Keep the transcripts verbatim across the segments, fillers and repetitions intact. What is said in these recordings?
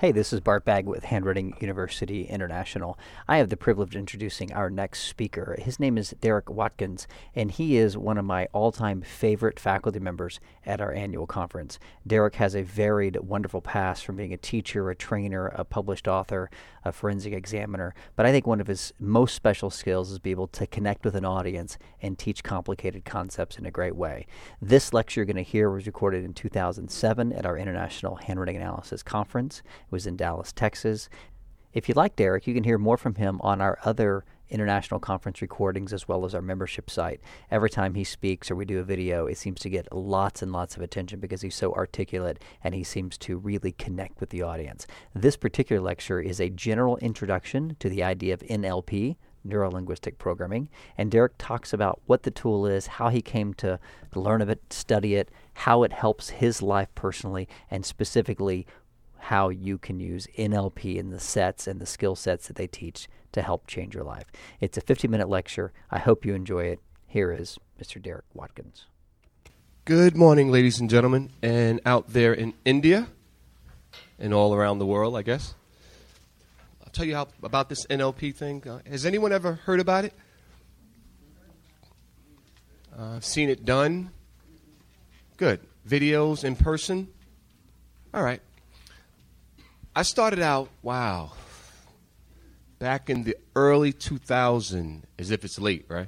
Hey, this is Bart Bagg with Handwriting University International. I have the privilege of introducing our next speaker. His name is Derek Watkins, and he is one of my all-time favorite faculty members at our annual conference. Derek has a varied, wonderful past from being a teacher, a trainer, a published author, a forensic examiner, but I think one of his most special skills is be able to connect with an audience and teach complicated concepts in a great way. This lecture you're going to hear was recorded in two thousand seven at our International Handwriting Analysis Conference. It was in Dallas, Texas. If you like Derek, you can hear more from him on our other international conference recordings as well as our membership site. Every time he speaks or we do a video, it seems to get lots and lots of attention because he's so articulate and he seems to really connect with the audience. This particular lecture is a general introduction to the idea of N L P, Neuro-Linguistic Programming, and Derek talks about what the tool is, how he came to learn of it, study it, how it helps his life personally, and specifically how you can use N L P in the sets and the skill sets that they teach to help change your life. It's a fifty-minute lecture. I hope you enjoy it. Here is Mister Derek Watkins. Good morning, ladies and gentlemen, and out there in India and all around the world, I guess. I'll tell you how, about this N L P thing. Uh, has anyone ever heard about it? Uh, seen it done? Good. Videos in person? All right. I started out, wow, back in the early two thousands, as if it's late, right?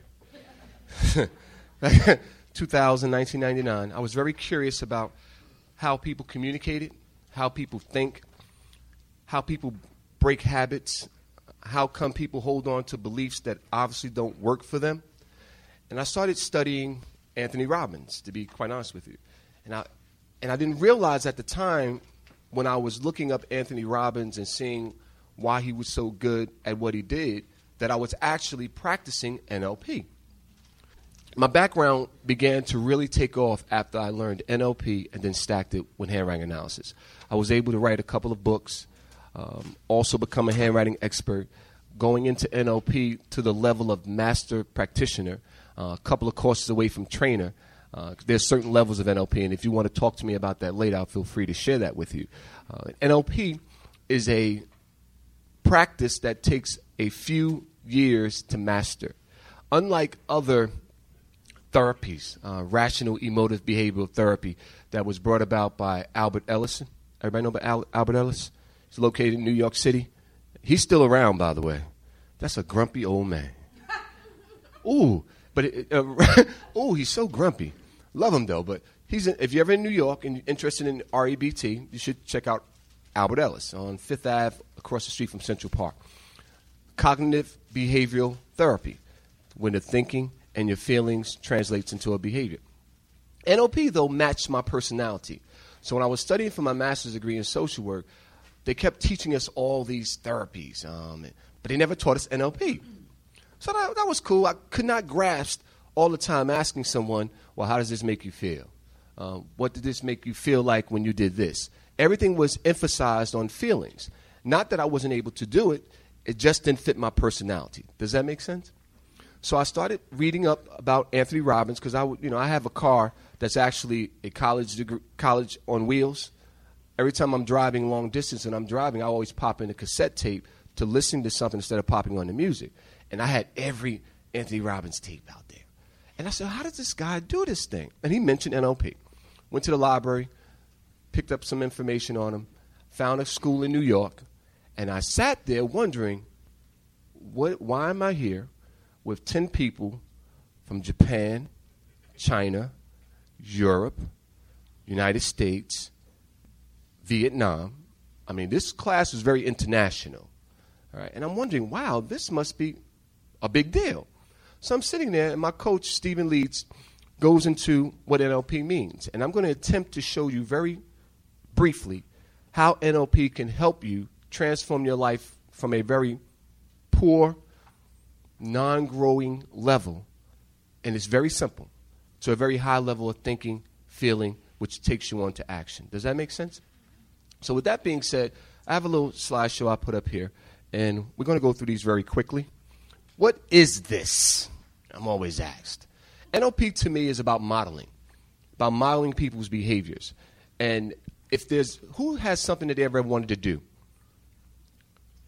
two thousand, nineteen ninety-nine. I was very curious about how people communicated, how people think, how people break habits, how come people hold on to beliefs that obviously don't work for them. And I started studying Anthony Robbins, to be quite honest with you. And I, and I didn't realize at the time when I was looking up Anthony Robbins and seeing why he was so good at what he did, that I was actually practicing N L P. My background began to really take off after I learned N L P and then stacked it with handwriting analysis. I was able to write a couple of books, um, also become a handwriting expert, going into N L P to the level of master practitioner, uh, a couple of courses away from trainer. Uh, there's certain levels of N L P, and if you want to talk to me about that later, I'll feel free to share that with you. Uh, N L P is a practice that takes a few years to master. Unlike other therapies, uh, rational emotive behavioral therapy that was brought about by Albert Ellis. Everybody know about Al- Albert Ellis? He's located in New York City. He's still around, by the way. That's a grumpy old man. Ooh, but it, uh, ooh, he's so grumpy. Love him, though, but he's in, if you're ever in New York and you're interested in R E B T, you should check out Albert Ellis on Fifth Avenue across the street from Central Park. Cognitive behavioral therapy, when the thinking and your feelings translates into a behavior. N L P, though, matched my personality. So when I was studying for my master's degree in social work, they kept teaching us all these therapies, um, but they never taught us N L P. So that, that was cool. I could not grasp all the time asking someone, well, how does this make you feel? Uh, what did this make you feel like when you did this? Everything was emphasized on feelings. Not that I wasn't able to do it. It just didn't fit my personality. Does that make sense? So I started reading up about Anthony Robbins because I, you know, I have a car that's actually a college degree, college on wheels. Every time I'm driving long distance and I'm driving, I always pop in a cassette tape to listen to something instead of popping on the music. And I had every Anthony Robbins tape out there. And I said, how does this guy do this thing? And he mentioned N L P. Went to the library, picked up some information on him, found a school in New York, and I sat there wondering, what, why am I here with ten people from Japan, China, Europe, United States, Vietnam? I mean, this class was very international. All right? And I'm wondering, wow, this must be a big deal. So I'm sitting there, and my coach, Stephen Leeds, goes into what N L P means. And I'm going to attempt to show you very briefly how N L P can help you transform your life from a very poor, non-growing level, and it's very simple, to a very high level of thinking, feeling, which takes you on to action. Does that make sense? So with that being said, I have a little slideshow I put up here, and we're going to go through these very quickly. What is this? I'm always asked. N L P to me is about modeling, about modeling people's behaviors. And if there's, who has something that they ever wanted to do?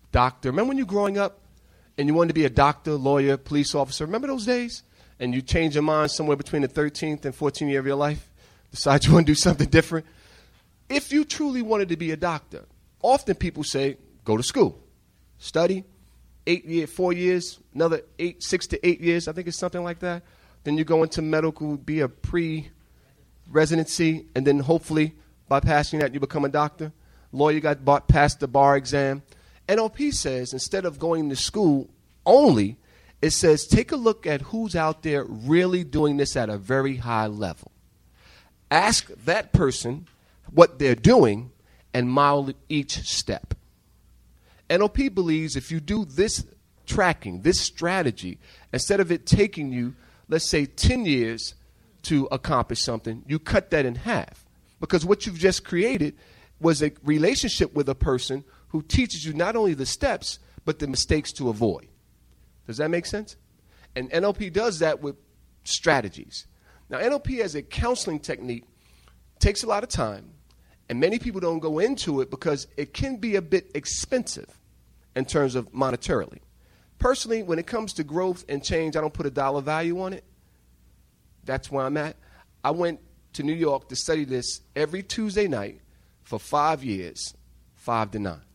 doctor. Remember when you were growing up and you wanted to be a doctor, lawyer, police officer? Remember those days? And you changed your mind somewhere between the thirteenth and fourteenth year of your life? Decide you want to do something different? If you truly wanted to be a doctor, often people say, go to school, study, eight year, four years, another eight, six to eight years. I think it's something like that. Then you go into medical, be a pre-residency, and then hopefully by passing that you become a doctor. Lawyer got bought, passed the bar exam. N L P says instead of going to school only, it says take a look at who's out there really doing this at a very high level. Ask that person what they're doing and model each step. N L P believes if you do this tracking, this strategy, instead of it taking you, let's say, ten years to accomplish something, you cut that in half. Because what you've just created was a relationship with a person who teaches you not only the steps, but the mistakes to avoid. Does that make sense? And N L P does that with strategies. Now, N L P as a counseling technique takes a lot of time, and many people don't go into it because it can be a bit expensive in terms of monetarily. Personally, when it comes to growth and change, I don't put a dollar value on it. That's where I'm at. I went to New York to study this every Tuesday night for five years, five to nine.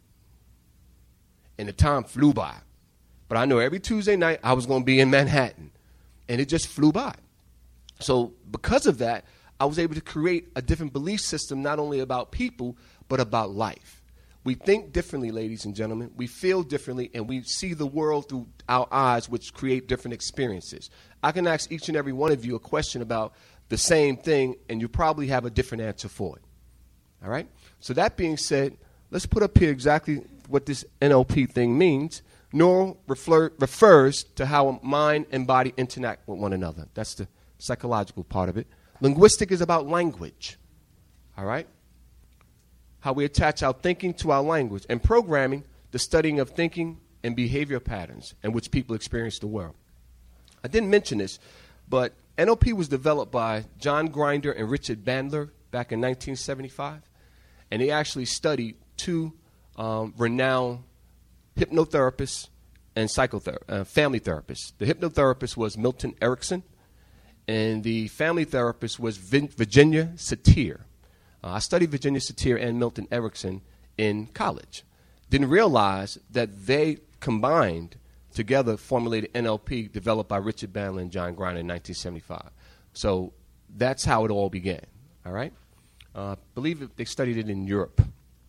And the time flew by. But I know every Tuesday night I was going to be in Manhattan, and it just flew by. So because of that, I was able to create a different belief system, not only about people, but about life. We think differently, ladies and gentlemen. We feel differently, and we see the world through our eyes, which create different experiences. I can ask each and every one of you a question about the same thing, and you probably have a different answer for it. All right? So that being said, let's put up here exactly what this N L P thing means. Neural refer, refers to how mind and body interact with one another. That's the psychological part of it. Linguistic is about language. All right? How we attach our thinking to our language. And programming, the studying of thinking and behavior patterns in which people experience the world. I didn't mention this, but N L P was developed by John Grinder and Richard Bandler back in nineteen seventy-five. And they actually studied two um, renowned hypnotherapists and psychother- uh, family therapists. The hypnotherapist was Milton Erickson, and the family therapist was Vin- Virginia Satir. Uh, I studied Virginia Satir and Milton Erickson in college. Didn't realize that they combined together formulated N L P developed by Richard Bandler and John Grinder in nineteen seventy-five. So that's how it all began, all right? I uh, believe it, they studied it in Europe.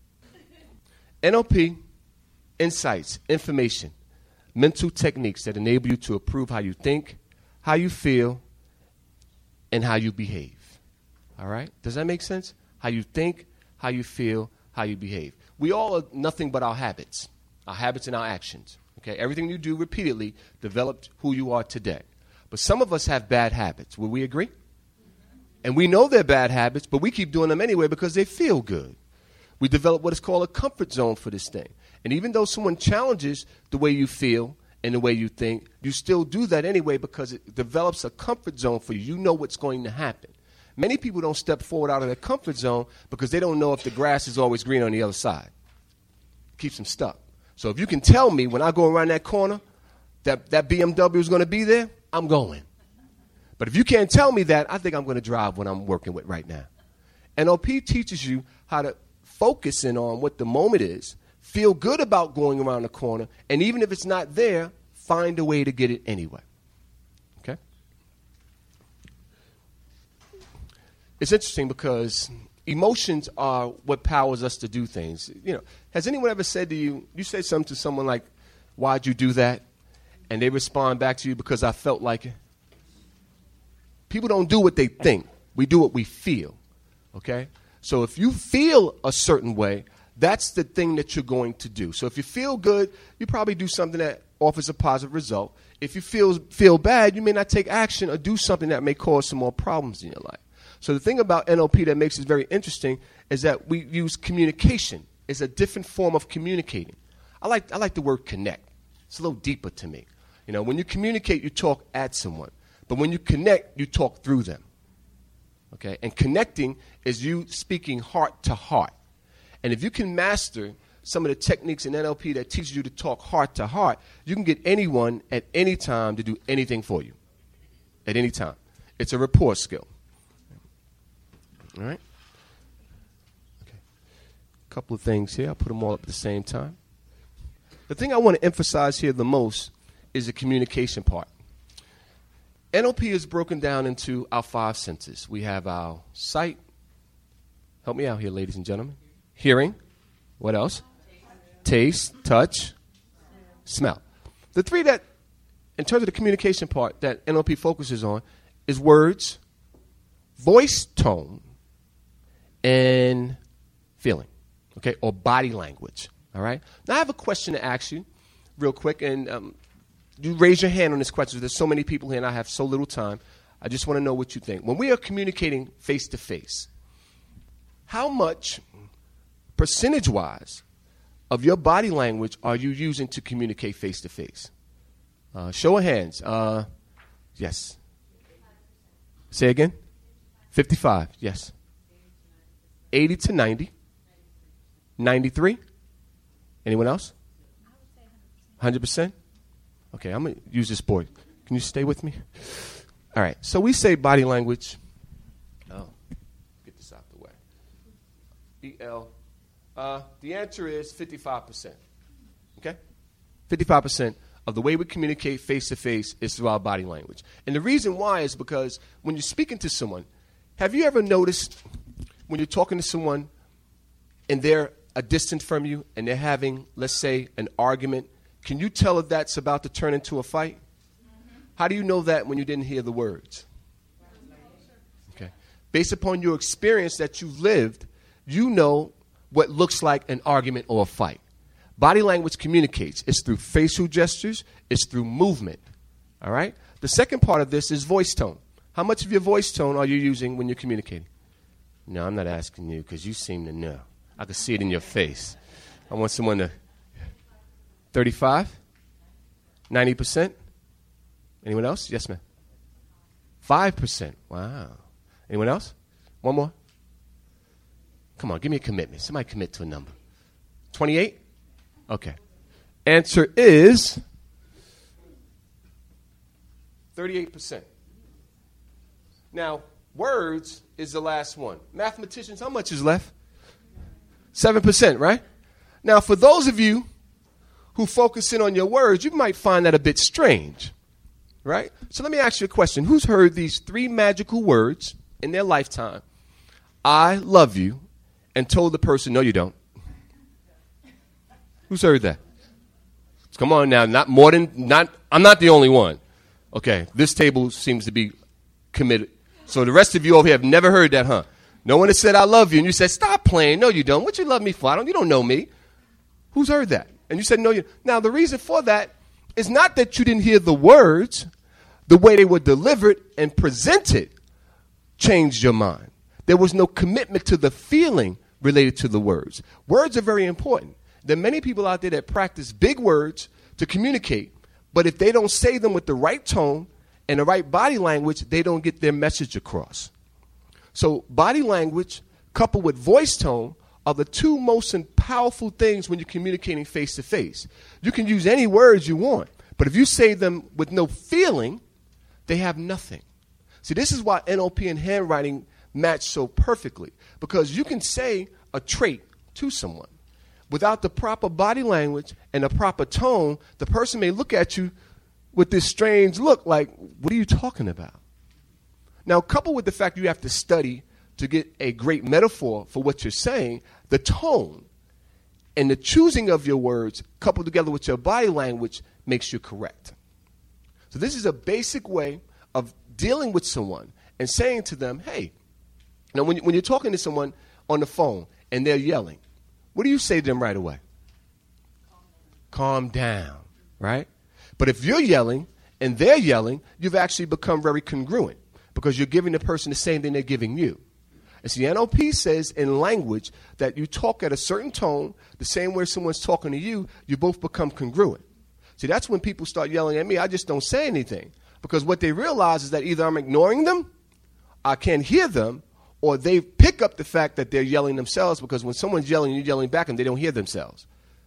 N L P, insights, information, mental techniques that enable you to improve how you think, how you feel, and how you behave. All right? Does that make sense? How you think, how you feel, how you behave. We all are nothing but our habits, our habits and our actions. Okay? Everything you do repeatedly developed who you are today. But some of us have bad habits. Will we agree? And we know they're bad habits, but we keep doing them anyway because they feel good. We develop what is called a comfort zone for this thing. And even though someone challenges the way you feel and the way you think, you still do that anyway because it develops a comfort zone for you. You know what's going to happen. Many people don't step forward out of their comfort zone because they don't know if the grass is always green on the other side. It keeps them stuck. So if you can tell me when I go around that corner that that B M W is going to be there, I'm going. But if you can't tell me that, I think I'm going to drive what I'm working with right now. N L P teaches you how to focus in on what the moment is, feel good about going around the corner, and even if it's not there, find a way to get it anyway. Okay? It's interesting because emotions are what powers us to do things. You know, has anyone ever said to you, you say something to someone like, why'd you do that? And they respond back to you, because I felt like it. People don't do what they think. We do what we feel, okay? So if you feel a certain way, that's the thing that you're going to do. So if you feel good, you probably do something that offers a positive result. If you feel feel bad, you may not take action or do something that may cause some more problems in your life. So the thing about N L P that makes it very interesting is that we use communication. It's a different form of communicating. I like I like the word connect. It's a little deeper to me. You know, when you communicate, you talk at someone. But when you connect, you talk through them. Okay? And connecting is you speaking heart to heart. And if you can master some of the techniques in N L P that teaches you to talk heart to heart, you can get anyone at any time to do anything for you. At any time. It's a rapport skill. All right? Okay. A couple of things here. I'll put them all up at the same time. The thing I want to emphasize here the most is the communication part. N L P is broken down into our five senses. We have our sight. Help me out here, ladies and gentlemen. Hearing. What else? Taste, touch, smell. The three that, in terms of the communication part, that N L P focuses on is words, voice tone, and feeling, okay, or body language, all right? Now, I have a question to ask you real quick, and um, you raise your hand on this question. There's so many people here, and I have so little time. I just want to know what you think. When we are communicating face-to-face, how much, percentage-wise, of your body language are you using to communicate face-to-face? Uh, show of hands. Uh, yes. Say again. fifty-five. Yes. eighty to ninety. ninety-three. Anyone else? one hundred percent. Okay, I'm going to use this board. Can you stay with me? All right. So we say body language. Oh, get this out the way. E L. Uh, the answer is fifty-five percent. Okay? fifty-five percent of the way we communicate face-to-face is through our body language. And the reason why is because when you're speaking to someone, have you ever noticed when you're talking to someone and they're a distance from you and they're having, let's say, an argument, can you tell if that's about to turn into a fight? Mm-hmm. How do you know that when you didn't hear the words? Okay. Based upon your experience that you've lived, you know what looks like an argument or a fight. Body language communicates. It's through facial gestures. It's through movement. All right? The second part of this is voice tone. How much of your voice tone are you using when you're communicating? No, I'm not asking you because you seem to know. I can see it in your face. I want someone to... thirty-five? ninety percent? Anyone else? Yes, ma'am. five percent. Wow. Anyone else? One more? Come on, give me a commitment. Somebody commit to a number. twenty-eight? Okay. Answer is thirty-eight percent. Now, words is the last one. Mathematicians, how much is left? seven percent, right? Now, for those of you who focus in on your words, you might find that a bit strange, right? So let me ask you a question. Who's heard these three magical words in their lifetime? I love you, and told the person, no, you don't. Who's heard that? Come on now, not more than, not, I'm not the only one. Okay, this table seems to be committed. So the rest of you over here have never heard that, huh? No one has said, I love you, and you said, stop playing. No, you don't. What you love me for? I don't, you don't know me. Who's heard that? And you said, no, you. Now, the reason for that is not that you didn't hear the words. The way they were delivered and presented changed your mind. There was no commitment to the feeling related to the words. Words are very important. There are many people out there that practice big words to communicate, but if they don't say them with the right tone and the right body language, they don't get their message across. So body language coupled with voice tone are the two most powerful things when you're communicating face-to-face. You can use any words you want, but if you say them with no feeling, they have nothing. See, this is why N L P and handwriting match so perfectly, because you can say a trait to someone. Without the proper body language and the proper tone, the person may look at you with this strange look like, what are you talking about? Now, coupled with the fact you have to study to get a great metaphor for what you're saying, the tone and the choosing of your words coupled together with your body language makes you correct. So this is a basic way of dealing with someone and saying to them, hey, now when, when you're talking to someone on the phone and they're yelling, what do you say to them right away? Calm down. Calm down, right? But if you're yelling and they're yelling, you've actually become very congruent because you're giving the person the same thing they're giving you. And see, N L P says in language that you talk at a certain tone, the same way someone's talking to you, you both become congruent. See, that's when people start yelling at me, I just don't say anything. Because what they realize is that either I'm ignoring them, I can't hear them, or they pick up the fact that they're yelling themselves, because when someone's yelling and you're yelling back and they don't hear themselves.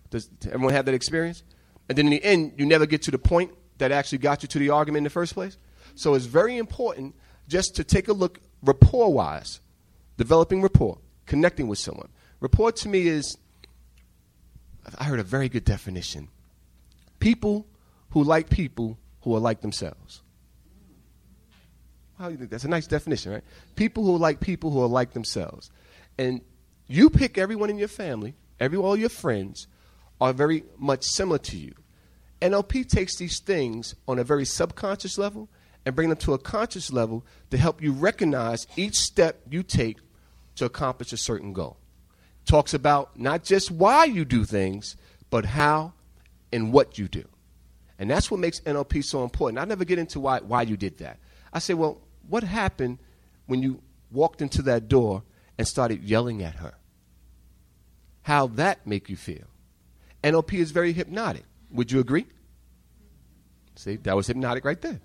Does everyone have that experience? And then in the end, you never get to the point that actually got you to the argument in the first place. So it's very important just to take a look rapport-wise, developing rapport, connecting with someone. Rapport to me is, I heard a very good definition. People who like people who are like themselves. How do you think? That's a nice definition, right? People who like people who are like themselves. And you pick everyone in your family, every all your friends are very much similar to you. N L P takes these things on a very subconscious level and bring them to a conscious level to help you recognize each step you take to accomplish a certain goal. Talks about not just why you do things, but how and what you do. And that's what makes N L P so important. I never get into why, why you did that. I say, well, what happened when you walked into that door and started yelling at her? How'd that make you feel? N L P is very hypnotic. Would you agree? See, that was hypnotic right there.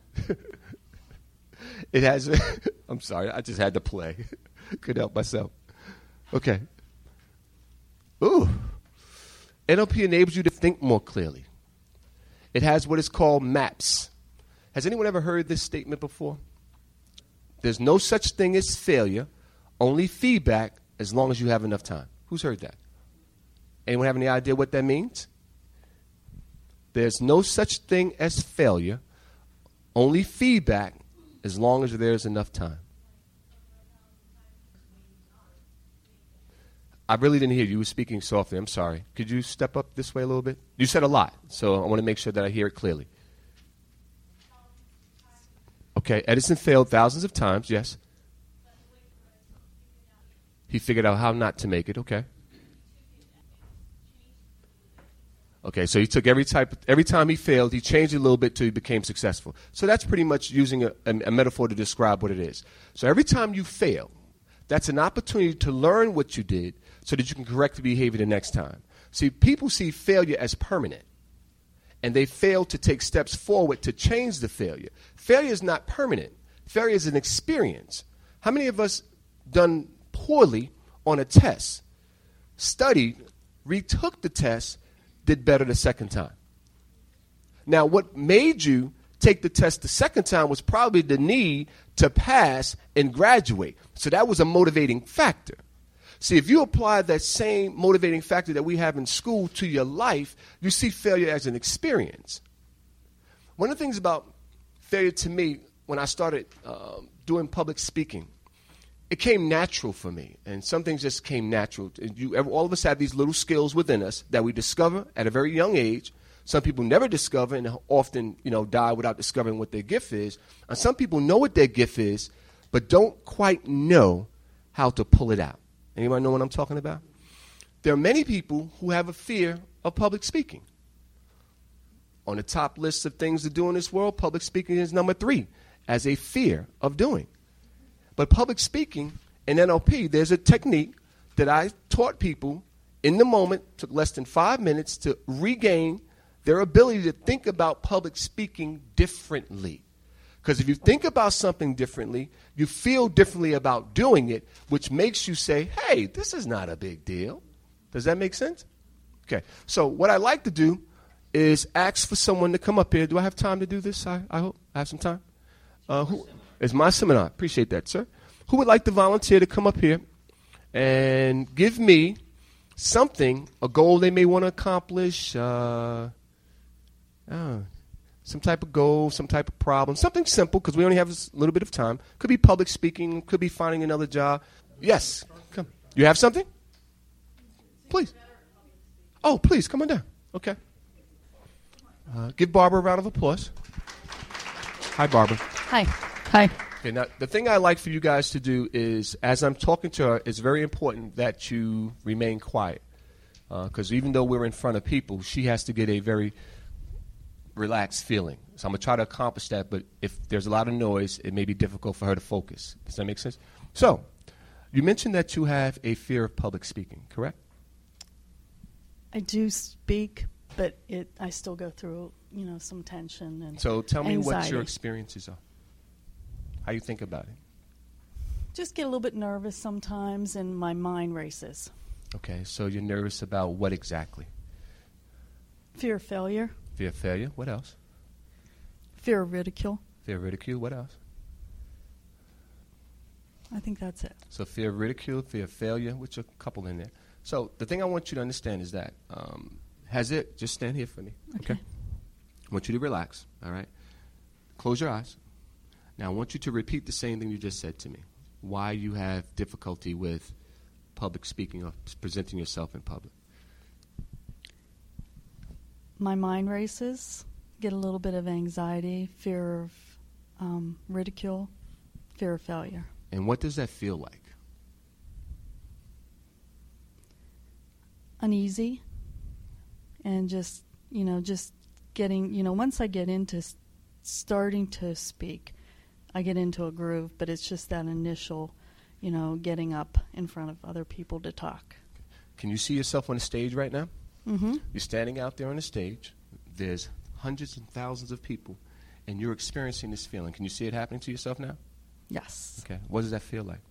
It has, I'm sorry, I just had to play. Couldn't help myself. Okay. Ooh. N L P enables you to think more clearly. It has what is called MAPS. Has anyone ever heard this statement before? There's no such thing as failure, only feedback as long as you have enough time. Who's heard that? Anyone have any idea what that means? There's no such thing as failure, only feedback as long as there's enough time. I really didn't hear you. You were speaking softly. I'm sorry. Could you step up this way a little bit? You said a lot, so I want to make sure that I hear it clearly. Okay, Edison failed thousands of times, yes. He figured out how not to make it, okay. Okay, so he took every type, every time he failed, he changed it a little bit till he became successful. So that's pretty much using a, a, a metaphor to describe what it is. So every time you fail, that's an opportunity to learn what you did so that you can correct the behavior the next time. See, people see failure as permanent, and they fail to take steps forward to change the failure. Failure is not permanent. Failure is an experience. How many of us done poorly on a test, studied, retook the test, did better the second time? Now, what made you take the test the second time was probably the need to pass and graduate. So that was a motivating factor. See, if you apply that same motivating factor that we have in school to your life, you see failure as an experience. One of the things about failure to me, when I started um, doing public speaking, it came natural for me, and some things just came natural. You, all of us have these little skills within us that we discover at a very young age. Some people never discover and often, you know, die without discovering what their gift is. And some people know what their gift is, but don't quite know how to pull it out. Anybody know what I'm talking about? There are many people who have a fear of public speaking. On the top list of things to do in this world, public speaking is number three as a fear of doing. But public speaking in N L P, there's a technique that I taught people in the moment, took less than five minutes to regain their ability to think about public speaking differently. Because if you think about something differently, you feel differently about doing it, which makes you say, hey, this is not a big deal. Does that make sense? Okay, so what I like to do is ask for someone to come up here. Do I have time to do this? I, I hope I have some time. Uh, who, it's my seminar. Appreciate that, sir. Who would like to volunteer to come up here and give me something, a goal they may want to accomplish, uh, oh, some type of goal, some type of problem, something simple because we only have a little bit of time. Could be public speaking, could be finding another job. Yes, come. You have something? Please. Oh, please, come on down. Okay. Uh, give Barbara a round of applause. Hi, Barbara. Hi. Hi. Okay, now, the thing I like for you guys to do is, as I'm talking to her, it's very important that you remain quiet. Because uh, even though we're in front of people, she has to get a very relaxed feeling. So I'm going to try to accomplish that, but if there's a lot of noise, it may be difficult for her to focus. Does that make sense? So, you mentioned that you have a fear of public speaking, correct? I do speak, but it I still go through, you know, some tension and So tell me anxiety. what your experiences are. How you think about it. Just get a little bit nervous sometimes and my mind races. Okay, so you're nervous about what exactly? Fear of failure. Fear of failure. What else? Fear of ridicule. Fear of ridicule. What else? I think that's it. So fear of ridicule, fear of failure, which are a couple in there. So the thing I want you to understand is that, um, has it, just stand here for me, okay. okay? I want you to relax, all right? Close your eyes. Now I want you to repeat the same thing you just said to me, why you have difficulty with public speaking or presenting yourself in public. My mind races, get a little bit of anxiety, fear of um, ridicule, fear of failure. And what does that feel like? Uneasy, and just, you know, just getting, you know, once I get into s- starting to speak, I get into a groove, but it's just that initial, you know, getting up in front of other people to talk. Can you see yourself on the stage right now? Mm-hmm. You're standing out there on the stage. There's hundreds and thousands of people, and you're experiencing this feeling. Can you see it happening to yourself now? Yes. Okay. What does that feel like?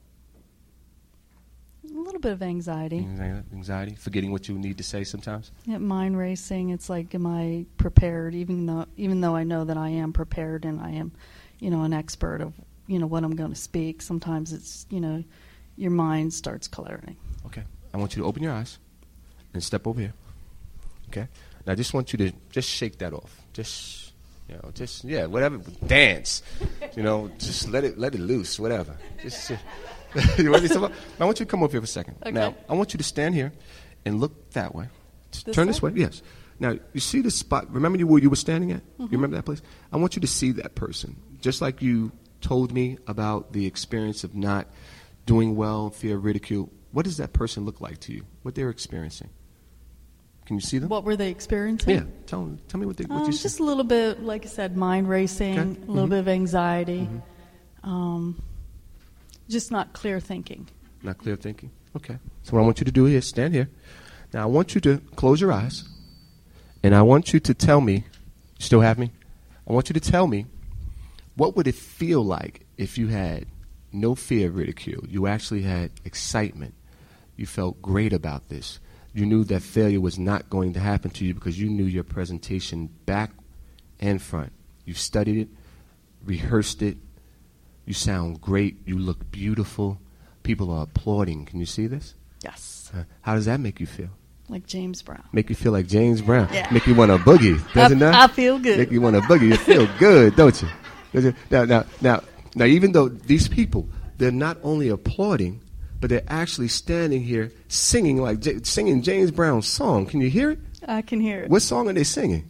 A little bit of anxiety. Anxiety, forgetting what you need to say sometimes. Yeah, mind racing. It's like, am I prepared? Even though, even though I know that I am prepared and I am, you know, an expert of, you know, what I'm going to speak. Sometimes it's, you know, your mind starts coloring. Okay. I want you to open your eyes and step over here. Okay. Now I just want you to just shake that off. Just. You know, just yeah, whatever. Dance, you know. Just let it, let it loose. Whatever. Just. Uh, you ready? I want you to come over here for a second. Okay. Now, I want you to stand here and look that way. This Turn way? this way. Yes. Now, you see the spot. Remember you, where you were standing at? Mm-hmm. You remember that place? I want you to see that person, just like you told me about the experience of not doing well, fear of ridicule. What does that person look like to you? What they're experiencing? Can you see them? What were they experiencing? Yeah. Tell, tell me what, they, what um, you see. Just a little bit, like I said, mind racing, Okay. a little Mhm. bit of anxiety, Mhm. um, just not clear thinking. Not clear thinking? Okay. So what I want you to do is stand here. Now I want you to close your eyes, and I want you to tell me, you still have me? I want you to tell me, what would it feel like if you had no fear of ridicule? You actually had excitement. You felt great about this. You knew that failure was not going to happen to you because you knew your presentation back and front. You studied it, rehearsed it. You sound great. You look beautiful. People are applauding. Can you see this? Yes. Uh, how does that make you feel? Like James Brown. Make you feel like James Brown. Yeah. Make you want to boogie, doesn't I, that? I feel good. Make you want to boogie. You feel good, don't you? Does it? Now, now, now, now, even though these people, they're not only applauding, but they're actually standing here singing like J- singing James Brown's song. Can you hear it? I can hear it. What song are they singing?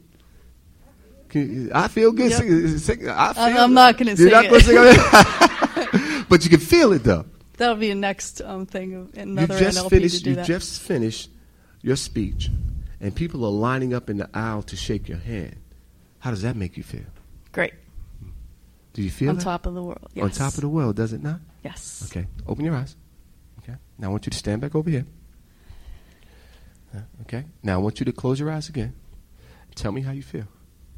Can you, I feel good Yep. singing. Sing, I feel I'm, I'm not going to You're sing not it. going to sing it, but you can feel it though. That'll be a next um, thing, of another you just N L P finished. to do You that. just finished your speech, and people are lining up in the aisle to shake your hand. How does that make you feel? Great. Do you feel On that? top of the world. Yes. On top of the world, does it not? Yes. Okay. Open your eyes. Okay. Now I want you to stand back over here. Uh, Okay. Now I want you to close your eyes again. Tell me how you feel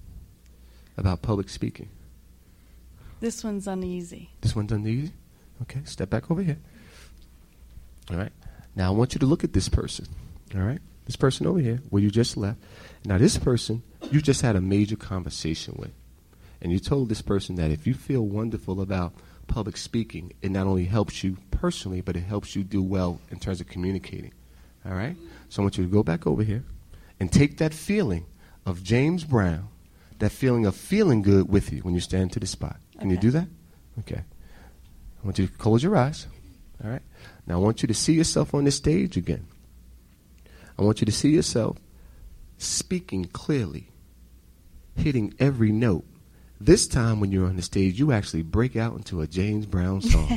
about public speaking. This one's uneasy. This one's uneasy? Okay, step back over here. All right. Now I want you to look at this person. All right? This person over here, where you just left. Now this person, you just had a major conversation with. And you told this person that if you feel wonderful about public speaking, it not only helps you personally, but it helps you do well in terms of communicating. All right? So I want you to go back over here and take that feeling of James Brown, that feeling of feeling good with you when you stand to the spot. Can you Okay. do that? Okay. I want you to close your eyes. All right? Now I want you to see yourself on the stage again. I want you to see yourself speaking clearly, hitting every note. This time when you're on the stage, you actually break out into a James Brown song.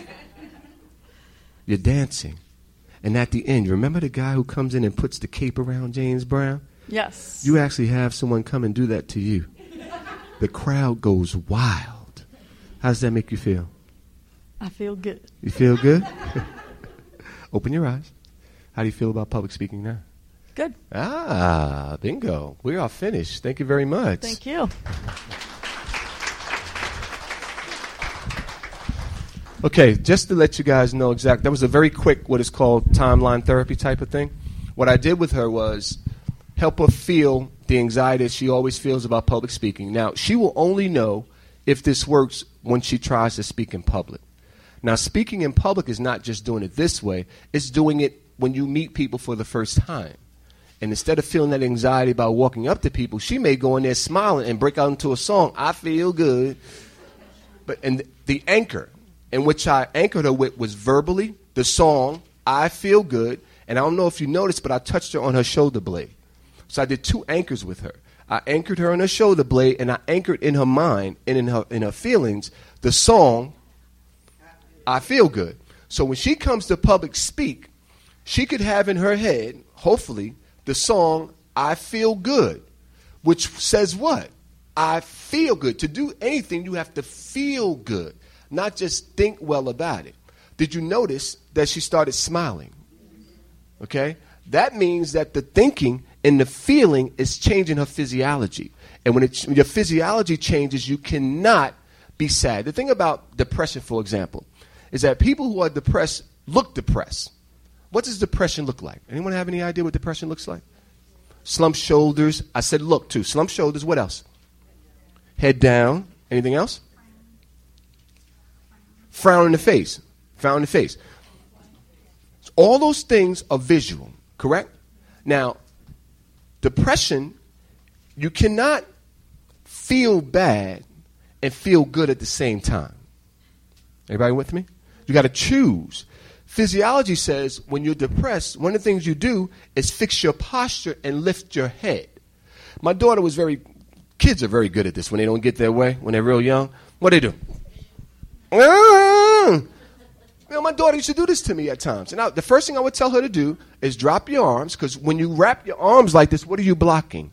You're dancing. And at the end, you remember the guy who comes in and puts the cape around James Brown? Yes. You actually have someone come and do that to you. The crowd goes wild. How does that make you feel? I feel good. You feel good? Open your eyes. How do you feel about public speaking now? Good. Ah, bingo. We are finished. Thank you very much. Thank you. Okay, just to let you guys know exactly, that was a very quick, what is called timeline therapy type of thing. What I did with her was, help her feel the anxiety that she always feels about public speaking. Now, she will only know if this works when she tries to speak in public. Now, speaking in public is not just doing it this way. It's doing it when you meet people for the first time. And instead of feeling that anxiety about walking up to people, she may go in there smiling and break out into a song, I feel good. But and the anchor in which I anchored her with was verbally the song, I feel good. And I don't know if you noticed, but I touched her on her shoulder blade. So I did two anchors with her. I anchored her on her shoulder blade, and I anchored in her mind and in her in her feelings the song, I feel good. So when she comes to public speak, she could have in her head, hopefully, the song, I feel good, which says what? I feel good. To do anything, you have to feel good, not just think well about it. Did you notice that she started smiling? Okay? That means that the thinking and the feeling is changing her physiology. And when, it, when your physiology changes, you cannot be sad. The thing about depression, for example, is that people who are depressed look depressed. What does depression look like? Anyone have any idea what depression looks like? Slumped shoulders. I said look, too. Slumped shoulders. What else? Head down. Anything else? Frown in the face. Frown in the face. All those things are visual, correct? Now, depression, you cannot feel bad and feel good at the same time. Everybody with me? You got to choose. Physiology says when you're depressed, one of the things you do is fix your posture and lift your head. My daughter was very, kids are very good at this when they don't get their way, when they're real young. What do they do? Ah! You know, my daughter used to do this to me at times. And I, the first thing I would tell her to do is drop your arms, because when you wrap your arms like this, what are you blocking?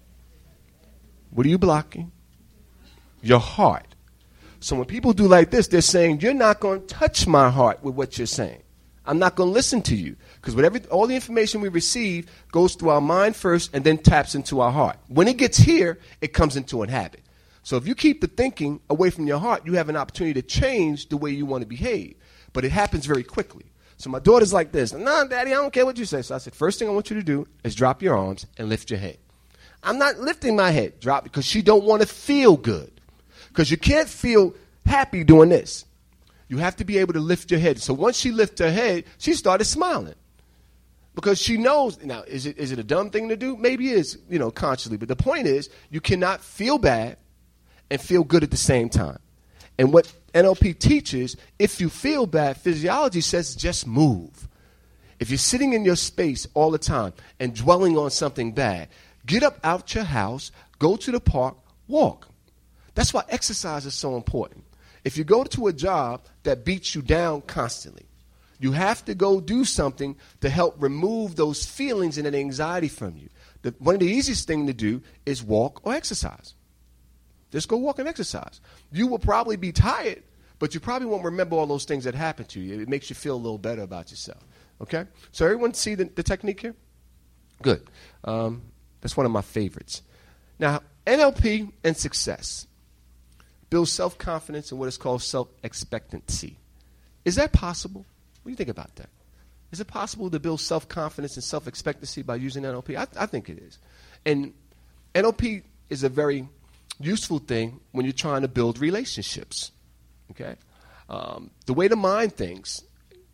What are you blocking? Your heart. So when people do like this, they're saying, you're not going to touch my heart with what you're saying. I'm not going to listen to you. Because whatever, all the information we receive goes through our mind first and then taps into our heart. When it gets here, it comes into a habit. So if you keep the thinking away from your heart, you have an opportunity to change the way you want to behave. But it happens very quickly. So my daughter's like this. No, Daddy, I don't care what you say. So I said, first thing I want you to do is drop your arms and lift your head. I'm not lifting my head. Drop, because she don't want to feel good. Because you can't feel happy doing this. You have to be able to lift your head. So once she lifted her head, she started smiling. Because she knows, now, is it is it a dumb thing to do? Maybe it is, you know, consciously. But the point is, you cannot feel bad and feel good at the same time. And what N L P teaches, if you feel bad, physiology says just move. If you're sitting in your space all the time and dwelling on something bad, get up out your house, go to the park, walk. That's why exercise is so important. If you go to a job that beats you down constantly, you have to go do something to help remove those feelings and that anxiety from you. The, one of the easiest things to do is walk or exercise. Just go walk and exercise. You will probably be tired, but you probably won't remember all those things that happened to you. It makes you feel a little better about yourself. Okay? So everyone see the, the technique here? Good. Um, that's one of my favorites. Now, N L P and success builds self-confidence and what is called self-expectancy. Is that possible? What do you think about that? Is it possible to build self-confidence and self-expectancy by using N L P? I, I think it is. And N L P is a very useful thing when you're trying to build relationships. Okay? Um, the way the mind thinks,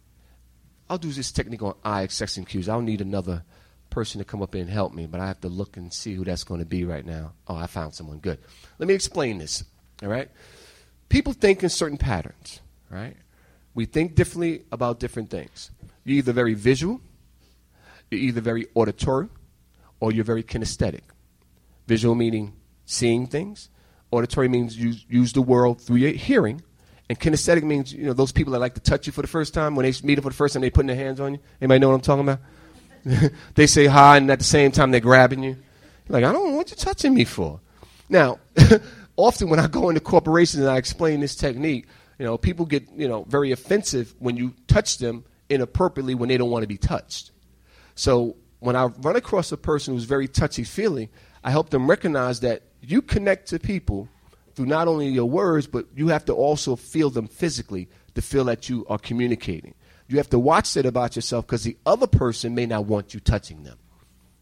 I'll do this technique on I, accessing cues. I don't need another person to come up and help me, but I have to look and see who that's going to be right now. Oh, I found someone. Good. Let me explain this. All right? People think in certain patterns, right? We think differently about different things. You're either very visual, you're either very auditory, or you're very kinesthetic. Visual meaning seeing things. Auditory means you use the world through your hearing. And kinesthetic means, you know, those people that like to touch you for the first time, when they meet them for the first time, they putting their hands on you. Anybody know what I'm talking about? They say hi, and at the same time, they're grabbing you. You're like, I don't know what you're touching me for. Now, often when I go into corporations and I explain this technique, you know, people get, you know, very offensive when you touch them inappropriately when they don't want to be touched. So when I run across a person who's very touchy-feely, I help them recognize that you connect to people through not only your words, but you have to also feel them physically to feel that you are communicating. You have to watch that about yourself because the other person may not want you touching them.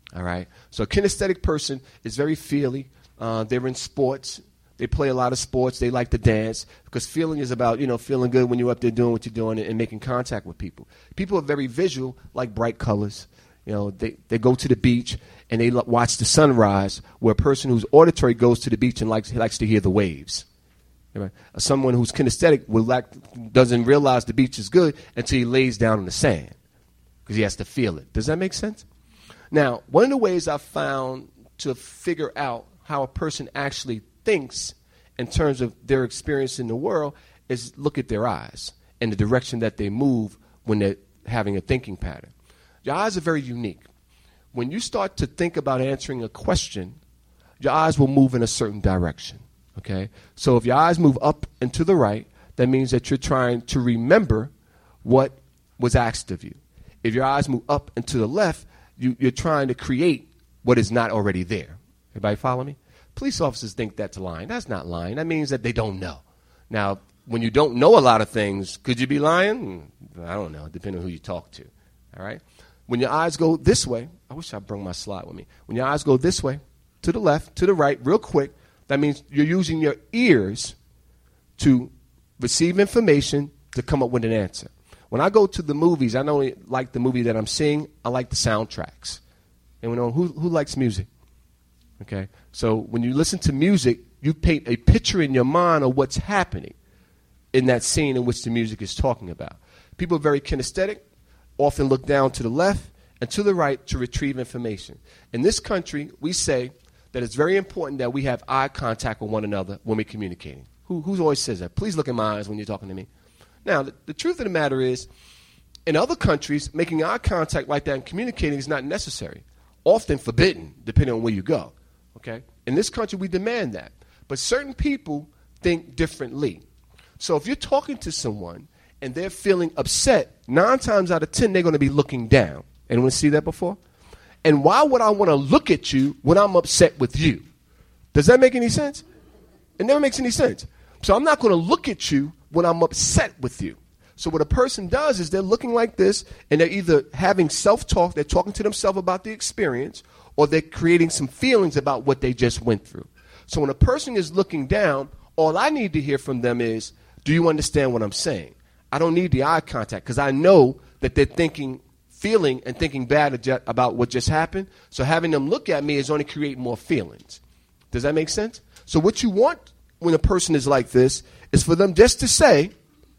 All right. So a kinesthetic person is very feely. Uh, they're in sports. They play a lot of sports. They like to dance because feeling is about, you know, feeling good when you're up there doing what you're doing and, and making contact with people. People are very visual, like bright colors. You know, they, they go to the beach and they lo- watch the sunrise, where a person who's auditory goes to the beach and likes, likes to hear the waves. Right? Someone who's kinesthetic will lack, doesn't realize the beach is good until he lays down in the sand because he has to feel it. Does that make sense? Now, one of the ways I've found to figure out how a person actually thinks in terms of their experience in the world is look at their eyes and the direction that they move when they're having a thinking pattern. Your eyes are very unique. When you start to think about answering a question, your eyes will move in a certain direction. Okay? So if your eyes move up and to the right, that means that you're trying to remember what was asked of you. If your eyes move up and to the left, you, you're trying to create what is not already there. Everybody follow me? Police officers think that's lying. That's not lying. That means that they don't know. Now, when you don't know a lot of things, could you be lying? I don't know, depending on who you talk to. All right? When your eyes go this way, I wish I brought my slide with me. When your eyes go this way, to the left, to the right, real quick, that means you're using your ears to receive information to come up with an answer. When I go to the movies, I not only like the movie that I'm seeing, I like the soundtracks. And we know who, who likes music? Okay? So when you listen to music, you paint a picture in your mind of what's happening in that scene in which the music is talking about. People are very kinesthetic, often look down to the left and to the right to retrieve information. In this country, we say that it's very important that we have eye contact with one another when we're communicating. Who, who always says that? Please look in my eyes when you're talking to me. Now, the, the truth of the matter is, in other countries, making eye contact like that and communicating is not necessary, often forbidden, depending on where you go. Okay? In this country, we demand that. But certain people think differently. So if you're talking to someone and they're feeling upset, nine times out of ten, they're going to be looking down. Anyone see that before? And why would I want to look at you when I'm upset with you? Does that make any sense? It never makes any sense. So I'm not going to look at you when I'm upset with you. So what a person does is they're looking like this, and they're either having self-talk, they're talking to themselves about the experience, or they're creating some feelings about what they just went through. So when a person is looking down, all I need to hear from them is, do you understand what I'm saying? I don't need the eye contact because I know that they're thinking, feeling, and thinking bad about what just happened. So having them look at me is only create more feelings. Does that make sense? So what you want when a person is like this is for them just to say,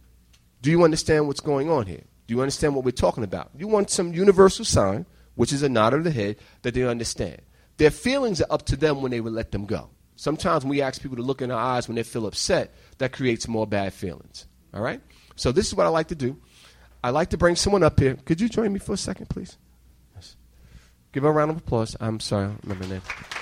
do you understand what's going on here? Do you understand what we're talking about? You want some universal sign, which is a nod of the head, that they understand. Their feelings are up to them when they would let them go. Sometimes when we ask people to look in our eyes when they feel upset, that creates more bad feelings. All right? So this is what I like to do. I like to bring someone up here. Could you join me for a second, please? Yes. Give her a round of applause. I'm sorry, I don't remember her name.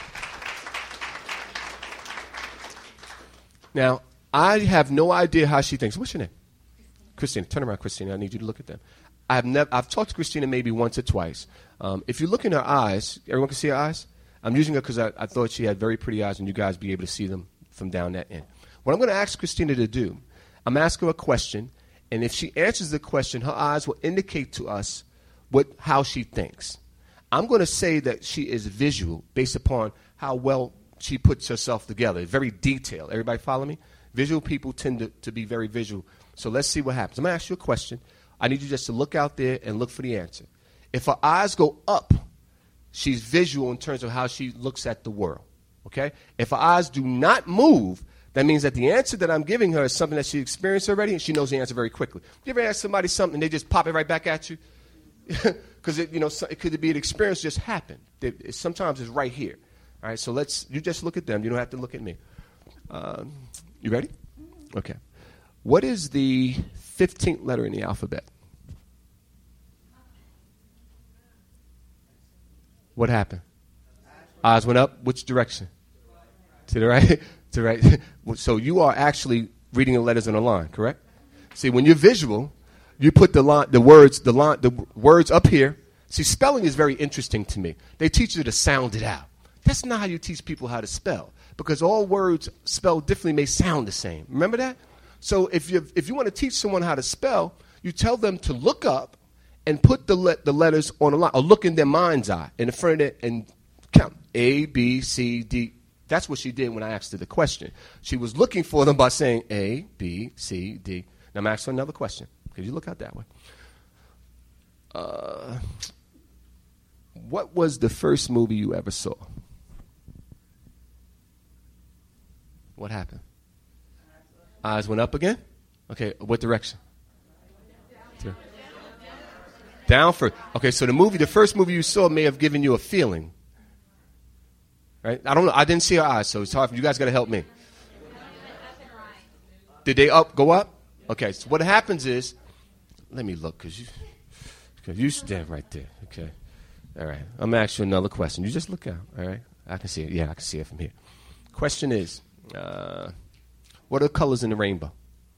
Now, I have no idea how she thinks. What's your name? Christina. Turn around, Christina. I need you to look at them. I've never. I've talked to Christina maybe once or twice. Um, if you look in her eyes, everyone can see her eyes? I'm using her because I, I thought she had very pretty eyes, and you guys be able to see them from down that end. What I'm going to ask Christina to do, I'm asking her a question, and if she answers the question, her eyes will indicate to us what how she thinks. I'm going to say that she is visual based upon how well she puts herself together. Very detailed. Everybody follow me? Visual people tend to, to be very visual. So let's see what happens. I'm going to ask you a question. I need you just to look out there and look for the answer. If her eyes go up, she's visual in terms of how she looks at the world. Okay? If her eyes do not move, that means that the answer that I'm giving her is something that she experienced already, and she knows the answer very quickly. You ever ask somebody something and they just pop it right back at you? Because it, you know, it could be an experience just happened. It, it, sometimes it's right here. All right, so let's. You just look at them. You don't have to look at me. Um, you ready? Okay. What is the fifteenth letter in the alphabet? What happened? Eyes went up. Which direction? To the right. To the right. So you are actually reading the letters on a line, correct? See, when you're visual, you put the line, the words, the line, the words up here. See, spelling is very interesting to me. They teach you to sound it out. That's not how you teach people how to spell, because all words spelled differently may sound the same. Remember that? So if you if you want to teach someone how to spell, you tell them to look up and put the le- the letters on a line, or look in their mind's eye, in the front of it, and count A, B, C, D. That's what she did when I asked her the question. She was looking for them by saying A, B, C, D. Now I'm asking her another question. Could you look out that way? Uh, what was the first movie you ever saw? What happened? Eyes went up again? Okay, what direction? Down. Down first. Okay, so the movie, the first movie you saw may have given you a feeling. Right? I don't know. I didn't see her eyes, so it's hard. You guys got to help me. Did they up go up? Okay, so what happens is, let me look, because you, cause you stand right there. Okay. All right. I'm going to ask you another question. You just look out. All right. I can see it. Yeah, I can see it from here. Question is, uh, what are the colors in the rainbow?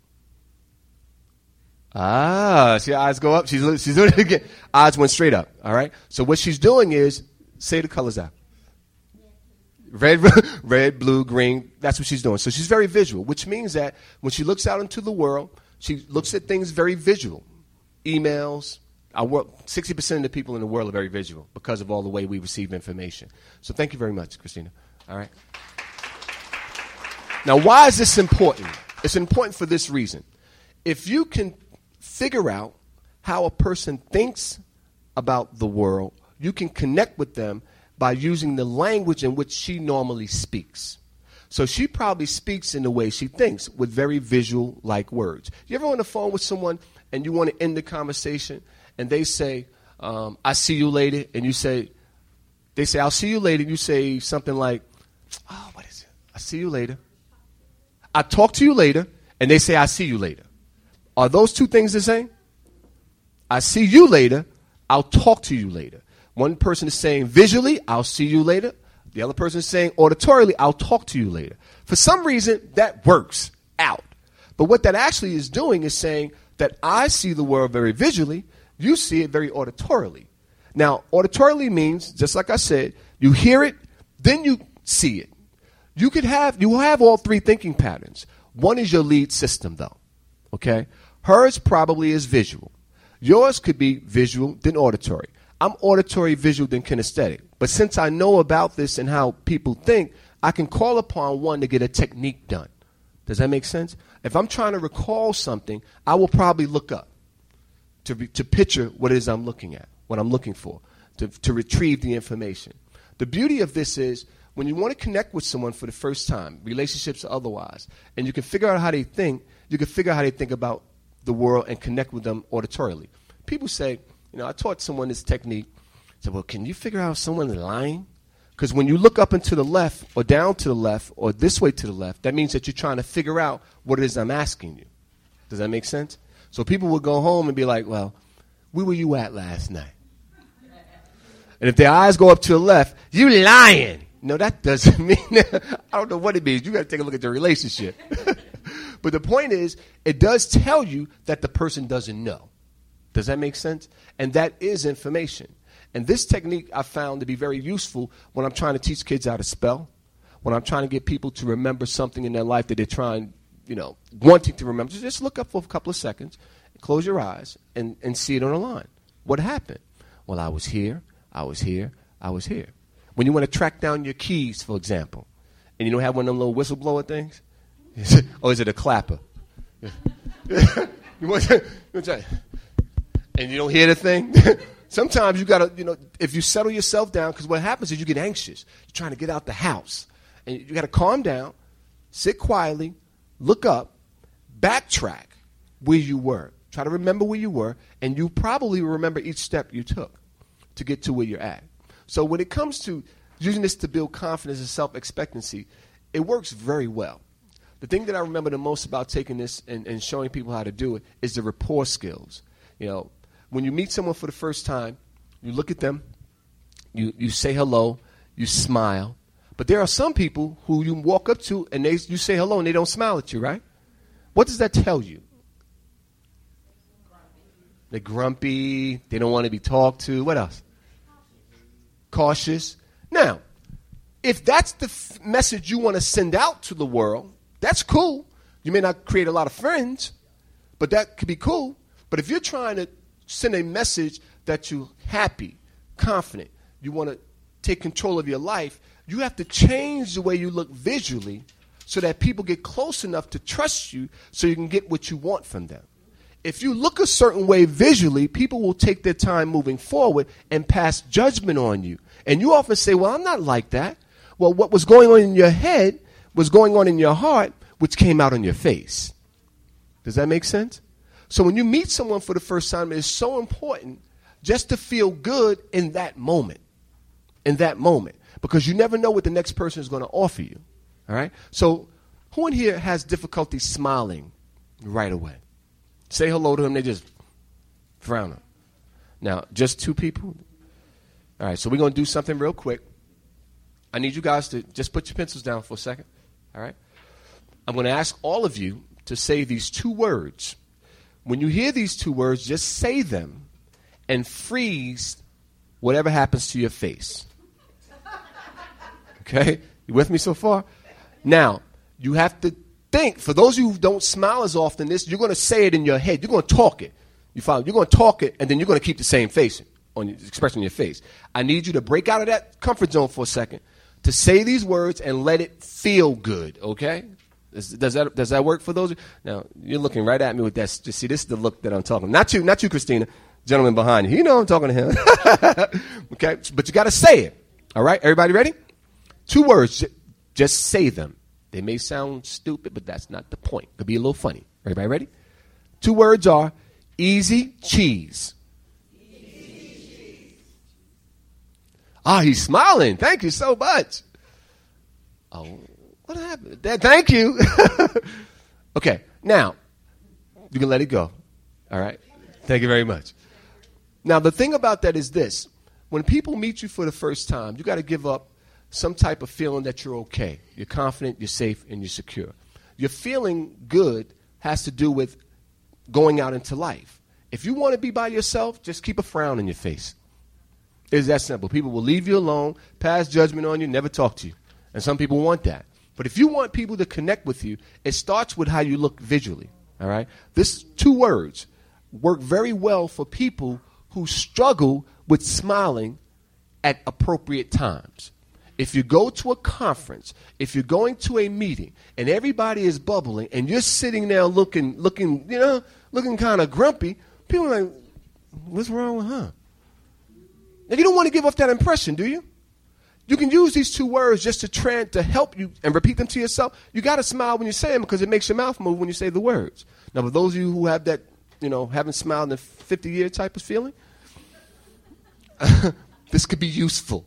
Ah, see her eyes go up. She's, she's doing it again. Eyes went straight up. All right. So what she's doing is, say the colors out. Red, red, blue, green. That's what she's doing. So she's very visual, which means that when she looks out into the world, she looks at things very visual. Emails. Our world, sixty percent of the people in the world are very visual because of all the way we receive information. So thank you very much, Christina. All right. Now, why is this important? It's important for this reason. If you can figure out how a person thinks about the world, you can connect with them by using the language in which she normally speaks. So she probably speaks in the way she thinks, with very visual-like words. You ever on the phone with someone and you want to end the conversation and they say, um, I see you later, and you say, they say, I'll see you later, and you say something like, oh, what is it? I see you later. I talk to you later, and they say, I see you later. Are those two things the same? I see you later, I'll talk to you later. One person is saying visually, I'll see you later. The other person is saying auditorily, I'll talk to you later. For some reason, that works out. But what that actually is doing is saying that I see the world very visually, you see it very auditorily. Now, auditorily means, just like I said, you hear it, then you see it. You could have, you have all three thinking patterns. One is your lead system, though. Okay? Hers probably is visual. Yours could be visual, then auditory. I'm auditory, visual, then kinesthetic. But since I know about this and how people think, I can call upon one to get a technique done. Does that make sense? If I'm trying to recall something, I will probably look up to, re- to picture what it is I'm looking at, what I'm looking for, to, to retrieve the information. The beauty of this is when you want to connect with someone for the first time, relationships or otherwise, and you can figure out how they think, you can figure out how they think about the world and connect with them auditorily. People say, you know, I taught someone this technique. I said, well, can you figure out if someone is lying? Because when you look up and to the left or down to the left or this way to the left, that means that you're trying to figure out what it is I'm asking you. Does that make sense? So people would go home and be like, well, where were you at last night? And if their eyes go up to the left, you lying. No, that doesn't mean that. I don't know what it means. You got to take a look at your relationship. But the point is, it does tell you that the person doesn't know. Does that make sense? And that is information. And this technique I found to be very useful when I'm trying to teach kids how to spell, when I'm trying to get people to remember something in their life that they're trying, you know, wanting to remember. Just look up for a couple of seconds, close your eyes, and, and see it on a line. What happened? Well, I was here, I was here, I was here. When you want to track down your keys, for example, and you don't have one of them little whistleblower things, or is it a clapper? you want to, you want to and you don't hear the thing? Sometimes you got to, you know, if you settle yourself down, because what happens is you get anxious. You're trying to get out the house. And you got to calm down, sit quietly, look up, backtrack where you were. Try to remember where you were, and you probably remember each step you took to get to where you're at. So when it comes to using this to build confidence and self-expectancy, it works very well. The thing that I remember the most about taking this and, and showing people how to do it is the rapport skills. You know, when you meet someone for the first time, you look at them, you, you say hello, you smile. But there are some people who you walk up to and they you say hello and they don't smile at you, right? What does that tell you? They're grumpy, they don't want to be talked to. What else? Cautious. Now, if that's the f- message you want to send out to the world, that's cool. You may not create a lot of friends, but that could be cool. But if you're trying to send a message that you're happy, confident, you want to take control of your life, you have to change the way you look visually so that people get close enough to trust you so you can get what you want from them. If you look a certain way visually, people will take their time moving forward and pass judgment on you. And you often say, well, I'm not like that. Well, what was going on in your head was going on in your heart, which came out on your face. Does that make sense? So when you meet someone for the first time, it's so important just to feel good in that moment, in that moment, because you never know what the next person is going to offer you. All right? So who in here has difficulty smiling right away? Say hello to them, they just frown up. Now, just two people? All right, so we're going to do something real quick. I need you guys to just put your pencils down for a second. All right? I'm going to ask all of you to say these two words. When you hear these two words, just say them and freeze whatever happens to your face. Okay? You with me so far? Now, you have to think, for those of you who don't smile as often, this, you're going to say it in your head. You're going to talk it. You follow? You're going to talk it, and then you're going to keep the same face on your expression on your face. I need you to break out of that comfort zone for a second to say these words and let it feel good, okay? Does, does that does that work for those? Now, you're looking right at me with that. Just see, this is the look that I'm talking. Not you, not you, Christina. Gentleman behind you. You know I'm talking to him. Okay? But you got to say it. All right? Everybody ready? Two words. Just say them. They may sound stupid, but that's not the point. It'll be a little funny. Everybody ready? Two words are easy cheese. Easy cheese. Ah, he's smiling. Thank you so much. Oh, what happened? Thank you. Okay, now, you can let it go. All right? Thank you very much. Now, the thing about that is this. When people meet you for the first time, you got to give up some type of feeling that you're okay. You're confident, you're safe, and you're secure. Your feeling good has to do with going out into life. If you want to be by yourself, just keep a frown on your face. It's that simple. People will leave you alone, pass judgment on you, never talk to you. And some people want that. But if you want people to connect with you, it starts with how you look visually. All right? This two words work very well for people who struggle with smiling at appropriate times. If you go to a conference, if you're going to a meeting, and everybody is bubbling, and you're sitting there looking, looking, you know, looking kind of grumpy, people are like, what's wrong with her? Now, you don't want to give off that impression, do you? You can use these two words just to try to help you and repeat them to yourself. You got to smile when you say them because it makes your mouth move when you say the words. Now, for those of you who have that, you know, haven't smiled in a fifty-year type of feeling, this could be useful.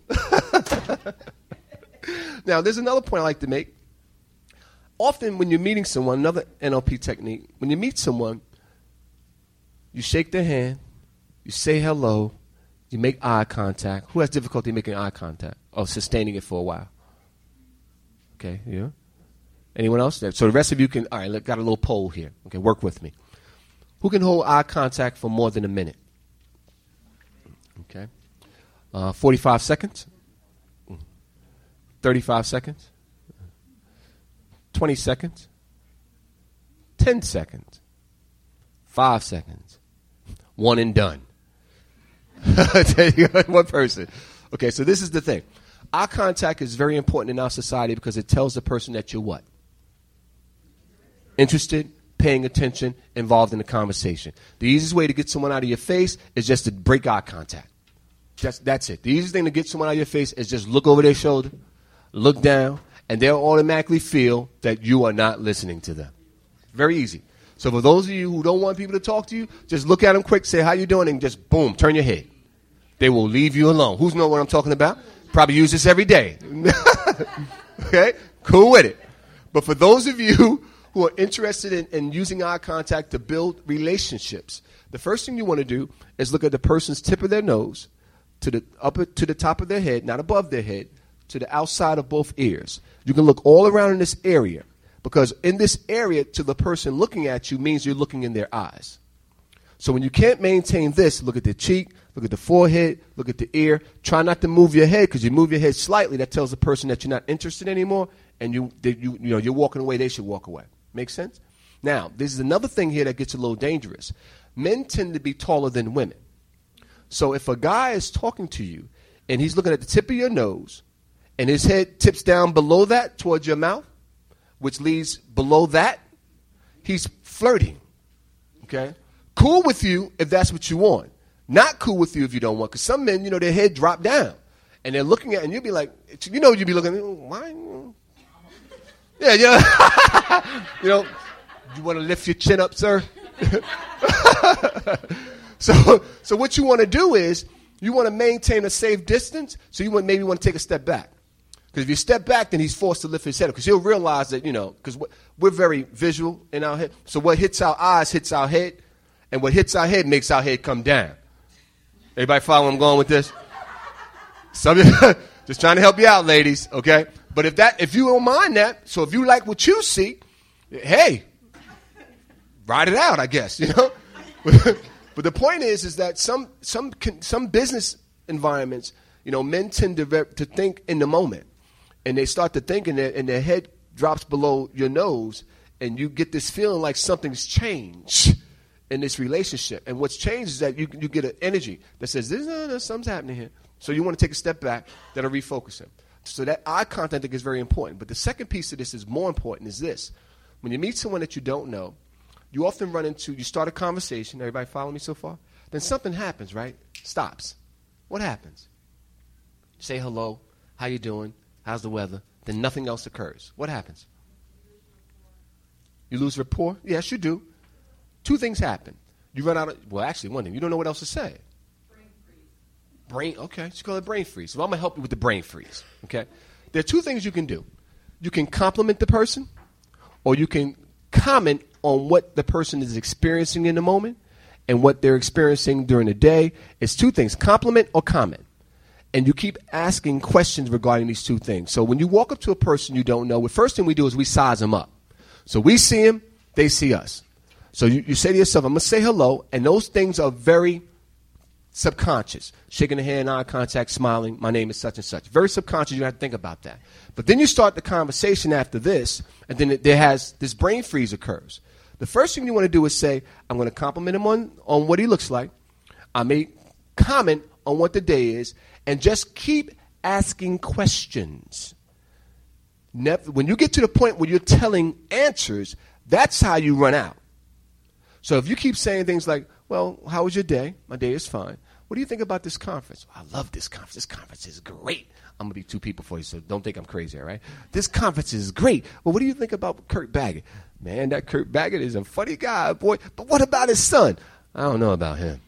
Now, there's another point I like to make. Often when you're meeting someone, another N L P technique, when you meet someone, you shake their hand, you say hello, you make eye contact. Who has difficulty making eye contact or sustaining it for a while? Okay, yeah. Anyone else? So the rest of you can, all right, look, got a little poll here. Okay, work with me. Who can hold eye contact for more than a minute? Okay. Uh, forty-five seconds? thirty-five seconds? twenty seconds? ten seconds? five seconds? One and done. There you go, one person. Okay, so this is the thing. Eye contact is very important in our society because it tells the person that you're what? Interested, paying attention, involved in the conversation. The easiest way to get someone out of your face is just to break eye contact. That's, that's it. The easiest thing to get someone out of your face is just look over their shoulder, look down, and they'll automatically feel that you are not listening to them. Very easy. So for those of you who don't want people to talk to you, just look at them quick, say, how you doing, and just, boom, turn your head. They will leave you alone. Who's know what I'm talking about? Probably use this every day. Okay? Cool with it. But for those of you who are interested in, in using eye contact to build relationships, the first thing you want to do is look at the person's tip of their nose to the upper, to the top of their head, not above their head, to the outside of both ears. You can look all around in this area because in this area to the person looking at you means you're looking in their eyes. So when you can't maintain this, look at the cheek, look at the forehead, look at the ear. Try not to move your head because you move your head slightly. That tells the person that you're not interested anymore and you, they, you, you know, you're walking away. They should walk away. Make sense? Now, this is another thing here that gets a little dangerous. men tend to be taller than women. So if a guy is talking to you and he's looking at the tip of your nose and his head tips down below that towards your mouth, which leads below that, he's flirting. Okay? Cool with you if that's what you want. Not cool with you if you don't want. Because some men, you know, their head drop down. And they're looking at, and you'll be like, you know, you'll be looking, why? Yeah, yeah. You know, you want to lift your chin up, sir? so, so what you want to do is you want to maintain a safe distance. So you want maybe want to take a step back. Because if you step back, then he's forced to lift his head up. Because he'll realize that, you know, because we're very visual in our head. So what hits our eyes hits our head. And what hits our head makes our head come down. Everybody follow where I'm going with this? Some, just trying to help you out, ladies, okay? But if that, if you don't mind that, so if you like what you see, hey, ride it out, I guess, you know? But the point is, is that some some some business environments, you know, men tend to to think in the moment, and they start to think, and their, and their head drops below your nose, and you get this feeling like something's changed in this relationship. And what's changed is that you you get an energy that says, "There's no, no, something's happening here." So you want to take a step back. That'll refocus him. So that eye contact, I think, is very important. But the second piece of this is more important. Is this: when you meet someone that you don't know, you often run into, you start a conversation. Everybody follow me so far? Then something happens, right? Stops. What happens? Say hello. How you doing? How's the weather? Then nothing else occurs. What happens? You lose rapport? Yes, you do. Two things happen. You run out of, well, actually, one thing. You don't know what else to say. Brain freeze. Brain, okay. Just call it brain freeze. So I'm going to help you with the brain freeze, okay? There are two things you can do. You can compliment the person, or you can comment on what the person is experiencing in the moment and what they're experiencing during the day. It's two things, compliment or comment. And you keep asking questions regarding these two things. So when you walk up to a person you don't know, the first thing we do is we size them up. So we see them, they see us. So you, you say to yourself, I'm going to say hello, and those things are very subconscious. Shaking the hand, eye contact, smiling, my name is such and such. Very subconscious, you have to think about that. But then you start the conversation after this, and then it, there has this brain freeze occurs. The first thing you want to do is say, I'm going to compliment him on, on what he looks like. I may comment on what the day is, and just keep asking questions. Never, when you get to the point where you're telling answers, that's how you run out. So if you keep saying things like, well, how was your day? My day is fine. What do you think about this conference? I love this conference. This conference is great. I'm going to be two people for you, so don't think I'm crazy, all right? This conference is great. Well, what do you think about Kurt Baggett? Man, that Kurt Baggett is a funny guy, boy. But what about his son? I don't know about him.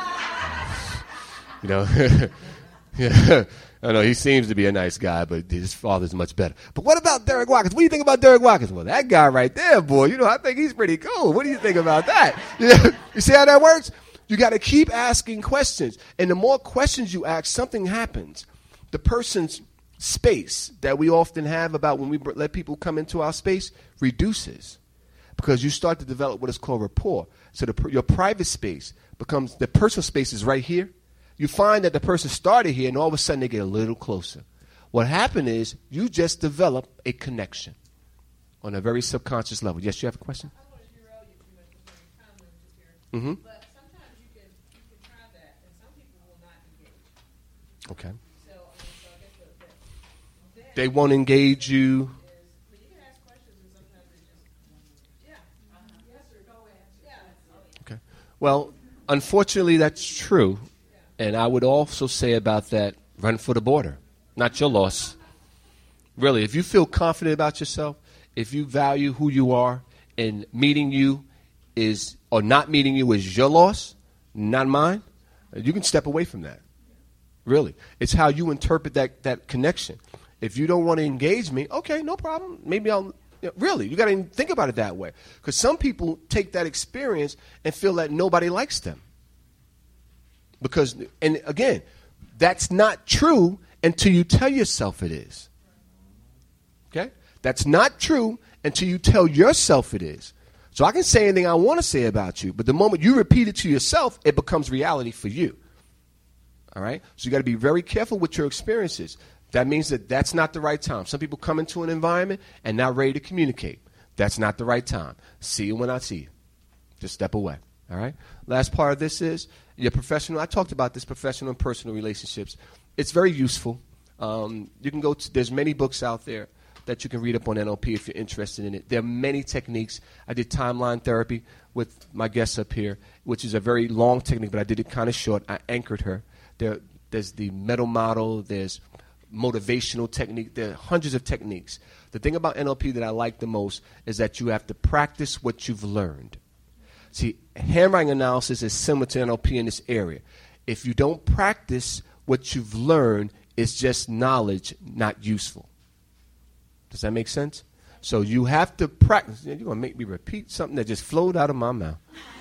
You know, yeah, I know he seems to be a nice guy, but his father's much better. But what about Derek Watkins? What do you think about Derek Watkins? Well, that guy right there, boy, you know, I think he's pretty cool. What do you think about that? You know, you see how that works? You got to keep asking questions. And the more questions you ask, something happens. The person's space that we often have about when we let people come into our space reduces because you start to develop what is called rapport. So the, your private space becomes, the personal space is right here. You find that the person started here, and all of a sudden they get a little closer. What happened is you just develop a connection on a very subconscious level. Yes, you have a question? I don't want to derail you too much because you're commenting just here. Mm-hmm. But sometimes you can, you can try that, and some people will not engage. Okay. So, I mean, so I guess what that, They won't engage you. is, but you can ask questions, and sometimes they just, yeah, uh-huh. Yes or no answer. Yeah. Okay. Well, unfortunately, that's true. And I would also say about that, run for the border. Not your loss. Really, if you feel confident about yourself, if you value who you are, and meeting you is, or not meeting you is your loss, not mine, you can step away from that. Really. It's how you interpret that, that connection. If you don't want to engage me, okay, no problem. Maybe I'll, you know, really, you got to think about it that way. Because some people take that experience and feel that nobody likes them. Because, and again, that's not true until you tell yourself it is. Okay? That's not true until you tell yourself it is. So I can say anything I want to say about you, but the moment you repeat it to yourself, it becomes reality for you. All right? So you got to be very careful with your experiences. That means that that's not the right time. Some people come into an environment and not ready to communicate. That's not the right time. See you when I see you. Just step away. All right. Last part of this is your professional. I talked about this professional and personal relationships. It's very useful. Um, you can go to, there's many books out there that you can read up on N L P if you're interested in it. There are many techniques. I did timeline therapy with my guest up here, which is a very long technique, but I did it kind of short. I anchored her. There, there's the mental model. There's motivational technique. There are hundreds of techniques. The thing about N L P that I like the most is that you have to practice what you've learned. See, handwriting analysis is similar to N L P in this area. If you don't practice what you've learned, it's just knowledge, not useful. Does that make sense? So you have to practice. You're going to make me repeat something that just flowed out of my mouth.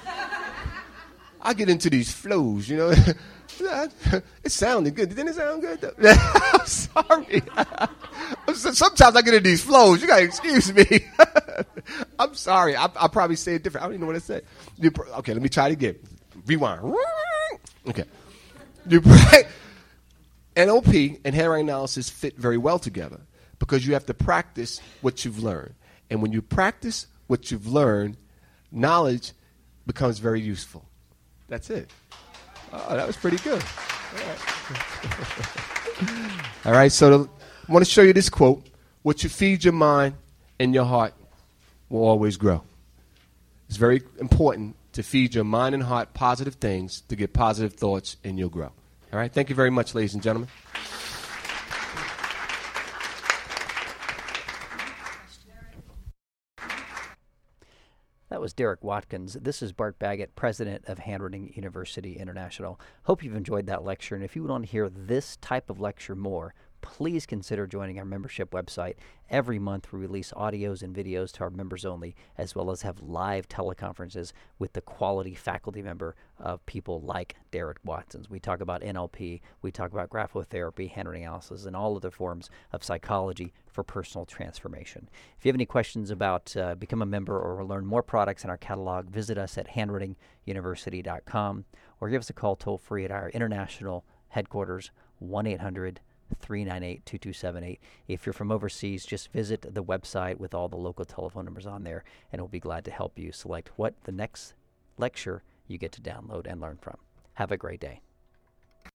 I get into these flows, you know. It sounded good. Didn't it sound good, though? I'm sorry. Sometimes I get in these flows. You got to excuse me. I'm sorry. I, I'll probably say it different. I don't even know what I said. You, okay, let me try it again. Rewind. Okay. You, N L P and handwriting analysis fit very well together because you have to practice what you've learned. And when you practice what you've learned, knowledge becomes very useful. That's it. Oh, that was pretty good. All right, All right so the, I want to show you this quote. What you feed your mind and your heart will always grow. It's very important to feed your mind and heart positive things to get positive thoughts, and you'll grow. All right? Thank you very much, ladies and gentlemen. That was Derek Watkins. This is Bart Baggett, president of Handwriting University International. Hope you've enjoyed that lecture, and if you want to hear this type of lecture more, please consider joining our membership website. Every month we release audios and videos to our members only, as well as have live teleconferences with the quality faculty member of people like Derek Watkins. We talk about N L P, we talk about graphotherapy, handwriting analysis, and all other forms of psychology for personal transformation. If you have any questions about uh, become a member or learn more products in our catalog, visit us at handwriting university dot com or give us a call toll free at our international headquarters, one eight hundred three nine eight two two seven eight. If you're from overseas, just visit the website with all the local telephone numbers on there, and we'll be glad to help you select what the next lecture you get to download and learn from. Have a great day.